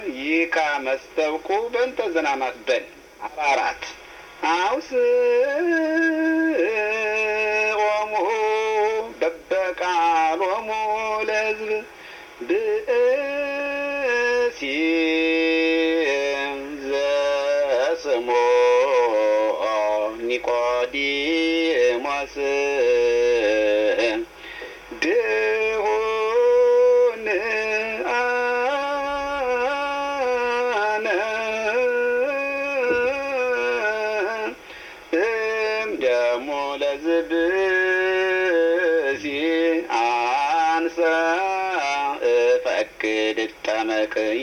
ይካ መስተውቁ በእንተ ዝናማት በል 44 አውስ ኦሙ በበቃሎሙ ለሕዝብ ብእሲ ዘስሞ ኒቆዲሞስ ድሁን አነ እምደሙ ለዝብእሲ አንሰ እፈቅድ እጠመቅ